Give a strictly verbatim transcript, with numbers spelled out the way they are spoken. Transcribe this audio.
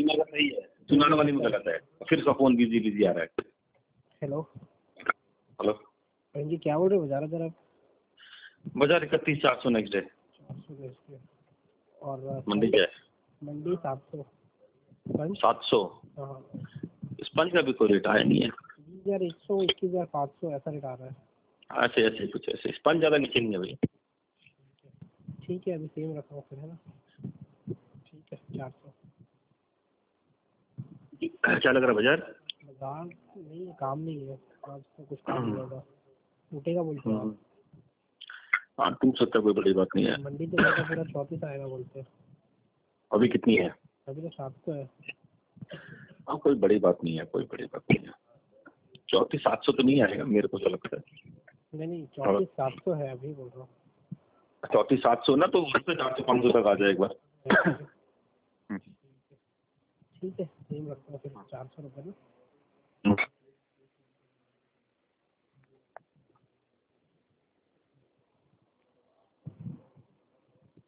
लगा सही है, चुनाव वाली में गलत है, फिर उसका फोन बिजी बिजी आ रहा है। हेलो हेलो हाँ जी, क्या बोल रहे हो? बाजार इधर आप बाजार इकतीस चार सौ नेक्स्ट डे। चार सौ बेचते हैं। और मंडी क्या है? मंडी सात सौ पंच। सात सौ। हाँ स्पंज का भी कोई रेट आया नहीं है। बीस हज़ार एक सौ इक्कीस हज़ार पाँच सौ ऐसा रेट आ रहा है। ऐसे ऐसे कुछ ऐसे, स्पंज ज़्यादा नीचे नहीं है भाई। ठीक है, अभी सेम रखा हूँ फिर, है ना? ठीक है, चार सौ। क्या लग रहा है बाजार? बाजार नहीं, काम नहीं है आज तो, कुछ काम नहीं होगा, टूटेगा बोलते हैं आप। हाँ तुम सोचता कोई बड़ी बात नहीं है। मंडी तो जाकर पूरा चौंतीस आएगा बोलते हैं। अभी कितनी है? अभी तो सात सौ है। हाँ कोई बड़ी बात नहीं है, कोई बड़ी बात नहीं है। चौंतीस सात सौ तो नहीं आएगा मेरे को तो लगता है। नहीं नहीं, चौंतीस सात सौ है अभी बोल रहा हूँ। चौंतीस सात सौ ना, तो उससे चार सौ पाँच सौ तक आ जाए एक बार। ठीक है, सेम रखता हूँ फिर, चार सौ रुपये ना।